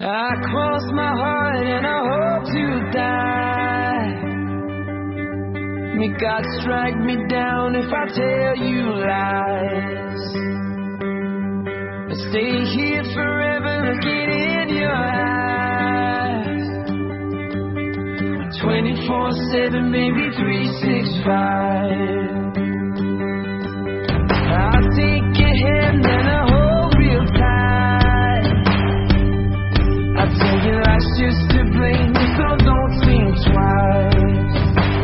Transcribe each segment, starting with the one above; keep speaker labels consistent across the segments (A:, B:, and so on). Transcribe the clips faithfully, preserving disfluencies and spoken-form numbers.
A: I cross my heart and I hope to die. May God strike me down if I tell you lies. I stay here forever looking in your eyes. twenty-four seven, maybe three sixty-five. I'll take your hand and I hold real tight. I'll tell you life's just to blame, so don't think twice.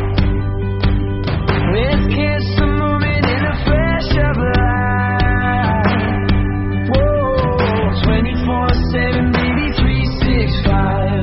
A: Let's catch the moment in a flash of light. Whoa, twenty-four seven, maybe three sixty-five.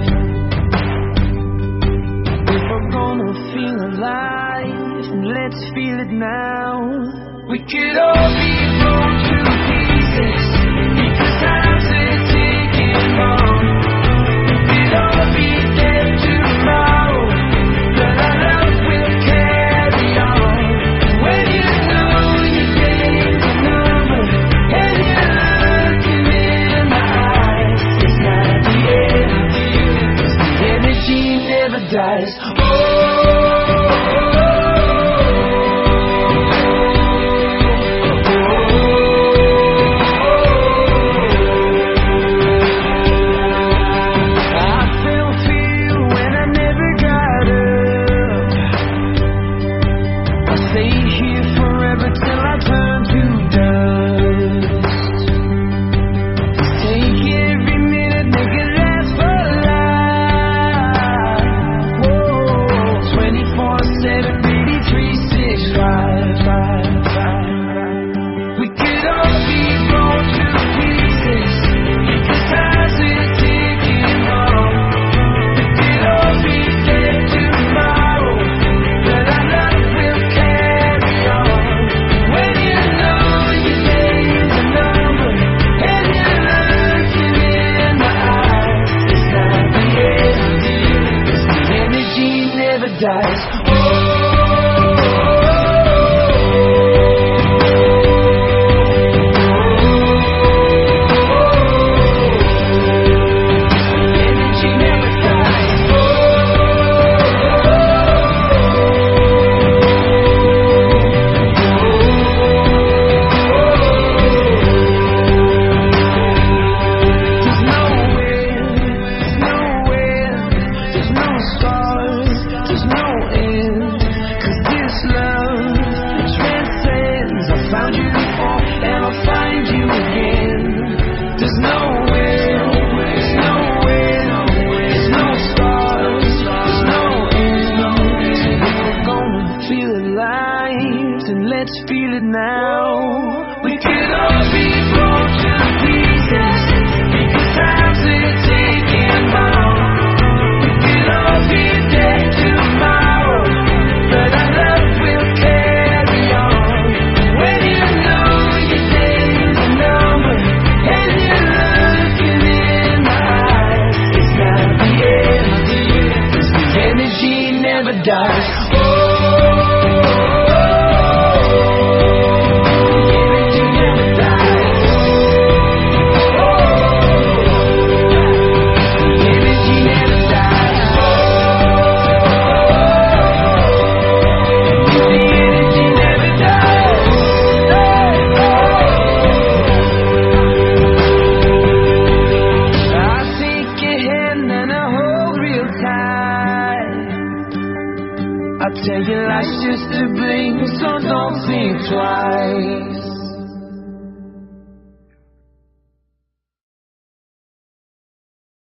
A: If we're gonna feel alive, let's feel it now. We could all be blown to pieces, because times are ticking on. We could all be dead tomorrow, but our love will carry on. When you know your day's a number, and you're looking in my eyes, it's not the end of you, 'cause the energy never dies. Oh, dies. Let's feel it now. We could all be blown to pieces, because times are ticking on. We could all be dead tomorrow, but our love will carry on. When you know your day's a number, and you're looking in my eyes, it's not the end of you, 'cause the energy never dies. Oh, I tell you life's just a blink, so don't think twice.